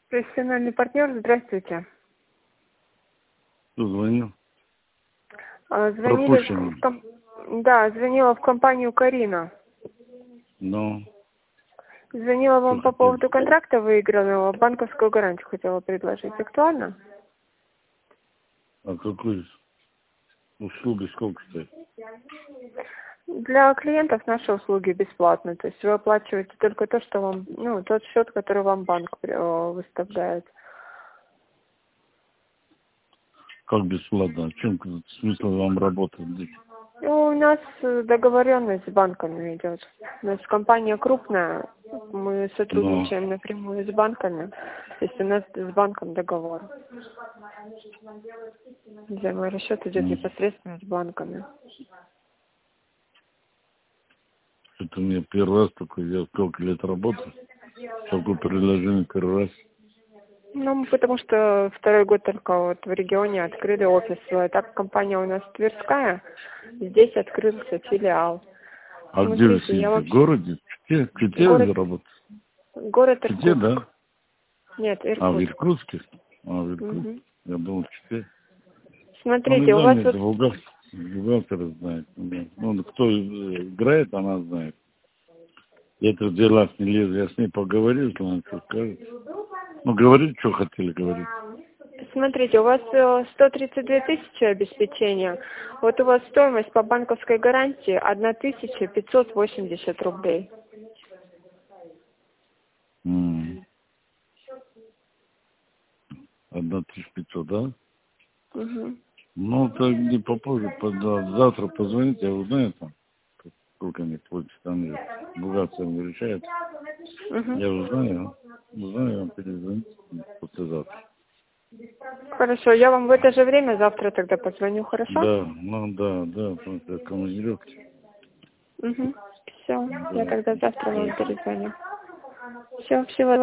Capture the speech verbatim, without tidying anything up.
Профессиональный партнер, здравствуйте. Кто звонил? А, Звонили в, ком- да, звонила в компанию Карина. Ну, Звонила вам что по хотели? поводу контракта выигранного, банковскую гарантию хотела предложить. Актуально? А какой услуги сколько стоит? Для клиентов наши услуги бесплатны. То есть вы оплачиваете только то, что вам, ну, тот счет, который вам банк э, выставляет. Как бесплатно? А в чем смысл вам работать здесь? Ну, у нас э, договоренность с банками идет. У нас компания крупная, мы сотрудничаем напрямую с банками. То есть у нас с банком договор. Взаиморасчет идет Ну, непосредственно с банками. это мне первый раз такой, я сколько лет работаю. Такое предложение первый раз. Ну, потому что второй год только вот в регионе открыли офис. Так компания у нас Тверская, здесь открылся филиал. А где вы Смотрите, я сидите? В вообще... городе? В Чите? В Чите Город, вы работаете? город В Чите, Иркутск. да? Нет, А, в Иркутск. Иркутске? А, в Иркутске? Угу. Я думал, в Чите. Он Смотрите, у вас экзамен, вот... это бухгалтер, бухгалтер знает. Ну, кто играет, она знает. Я это в делах не лезу, я с ней поговорил, что она что скажет. Ну, говорит, что хотели говорить. Смотрите, у вас э, сто тридцать две тысячи обеспечения. Вот у вас стоимость по банковской гарантии тысяча пятьсот восемьдесят рублей. М. Одна тысяча пятьсот, да? Угу. Ну, так не попозже, под- завтра позвоните, я узнаю там, сколько они платят, там же бухгалтер не решает. Угу. Я узнаю, узнаю, вам перезвоните послезавтра. Хорошо, я вам в это же время завтра тогда позвоню, хорошо? Да, ну да, да, потому что командировки. Угу. Все, я Да, тогда завтра вам поэтому. перезвоню. Все, всего